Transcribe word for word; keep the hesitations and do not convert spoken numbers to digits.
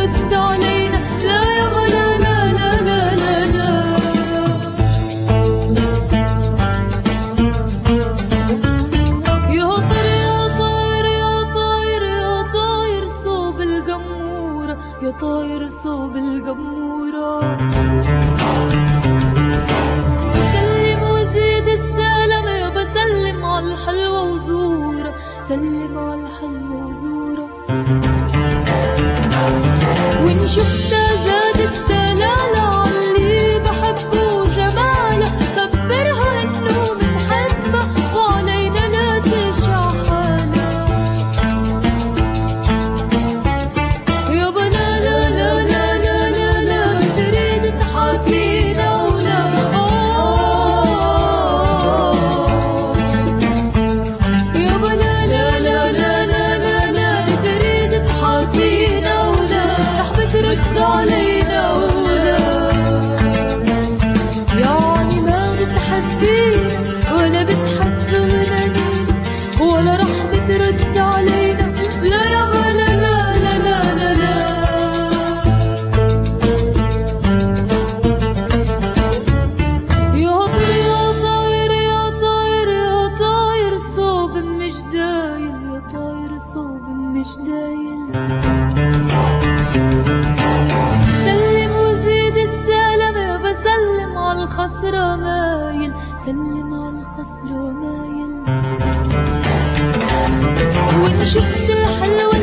بترد علينا. لا يابا لا لا لا لا لا لا. يا طير يا طاير يا طاير يا طاير صوب الجمورة، يا طاير صوب الجمورة. سلم وزيد السلام يابا، سلم على الحلوة وزورة، سلم على الحلوة وزورة. وإن شفتها زادت دلالة عاللي بحبه وجمالة، خبرها إنه منحبها وعلينا لا تشع حالة. يابا لا لا لا لا لا لا لا تريد تحاكينا ولا يابا لا لا لا لا لا لا لا تريد تحاكينا ولا رح بترد علينا ولا. يعني ما بتحبينا ولا بتحبي ولادنا ولا رح بترد علينا. لا يابا لا لا لا لا لا لا. يا طير يا طاير يا طاير يا طاير صوب مش دايل، يا طاير صوب مش دايل. سلم وزيد السلام يابا، سلم على الخسرة مايل، سلم على الخسرة مايل. وإن شفت الحلوة